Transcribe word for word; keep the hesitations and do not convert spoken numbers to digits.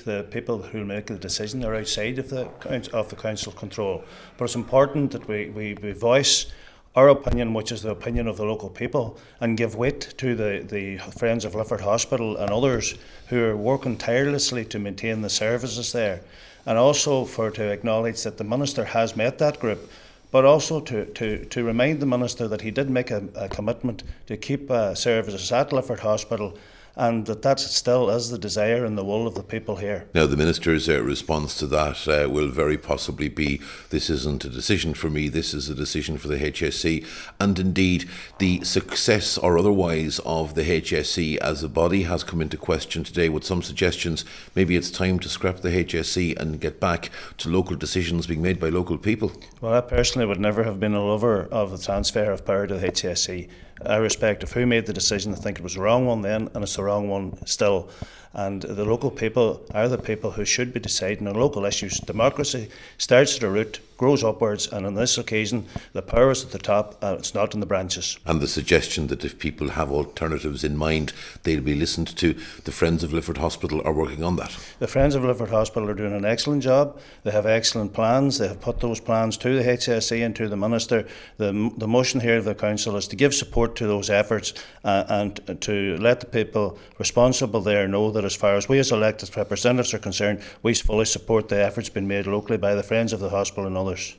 the people who make the decision are outside of the of the council control. But it's important that we, we, we voice our opinion, which is the opinion of the local people, and give weight to the, the Friends of Lifford Hospital and others who are working tirelessly to maintain the services there. And also for to acknowledge that the Minister has met that group, but also to, to, to remind the Minister that he did make a, a commitment to keep uh, services at Lifford Hospital, and that that still is the desire and the will of the people here. Now, the Minister's uh, response to that uh, will very possibly be, this isn't a decision for me, this is a decision for the H S E. And indeed, the success or otherwise of the H S E as a body has come into question today, with some suggestions maybe it's time to scrap the H S E and get back to local decisions being made by local people. Well, I personally would never have been a lover of the transfer of power to the H S E. I respect of who made the decision. I think it was the wrong one then, and it's the wrong one still. And the local people are the people who should be deciding on local issues. Democracy starts at the root, grows upwards, and on this occasion, the power is at the top, and it's not in the branches. And the suggestion that if people have alternatives in mind, they'll be listened to. The Friends of Lifford Hospital are working on that. The Friends of Lifford Hospital are doing an excellent job. They have excellent plans. They have put those plans to the H S E and to the Minister. The, the motion here of the Council is to give support to those efforts uh, and to let the people responsible there know that as far as we as elected representatives are concerned, we fully support the efforts being made locally by the Friends of the Hospital and others.